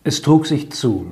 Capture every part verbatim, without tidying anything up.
Es trug sich zu.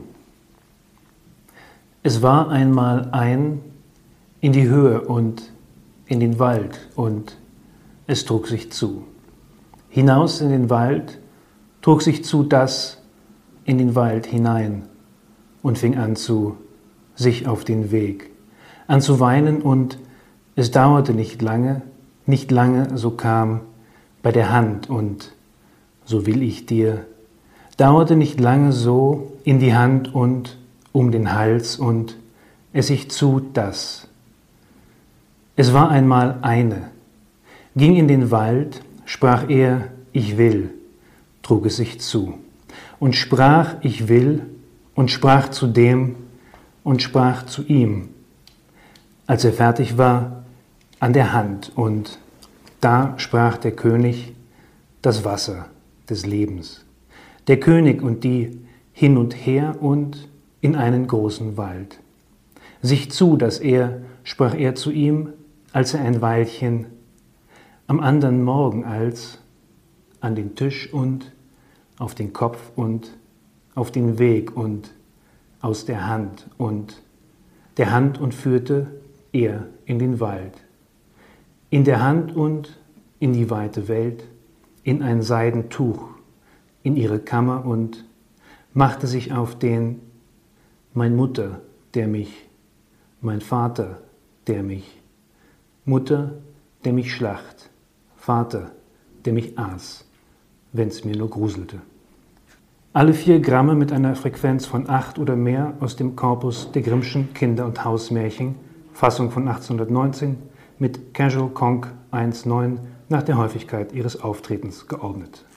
Es war einmal ein in die Höhe und in den Wald, und es trug sich zu. Hinaus in den Wald trug sich zu das in den Wald hinein und fing an zu sich auf den Weg, an zu weinen, und es dauerte nicht lange, nicht lange, so kam bei der Hand und so will ich dir, dauerte nicht lange so in die Hand und um den Hals, und es sich zu das. Es war einmal eine, ging in den Wald, sprach er, ich will, trug es sich zu, und sprach, ich will, und sprach zu dem, und sprach zu ihm, als er fertig war, an der Hand, und da sprach der König, das Wasser des Lebens, der König und die hin und her und in einen großen Wald. Sich zu, dass er, sprach er zu ihm, als er ein Weilchen, am andern Morgen als, an den Tisch und auf den Kopf und auf den Weg und aus der Hand und der Hand und führte er in den Wald, in der Hand und in die weite Welt, in ein Seidentuch, in ihre Kammer, und machte sich auf den, mein Mutter, der mich, mein Vater, der mich, Mutter, der mich schlacht, Vater, der mich aß, wenn's mir nur gruselte. Alle vier Gramme mit einer Frequenz von acht oder mehr aus dem Korpus der Grimmschen Kinder- und Hausmärchen, Fassung von achtzehnhundertneunzehn, mit Casual Conc eins neun nach der Häufigkeit ihres Auftretens geordnet.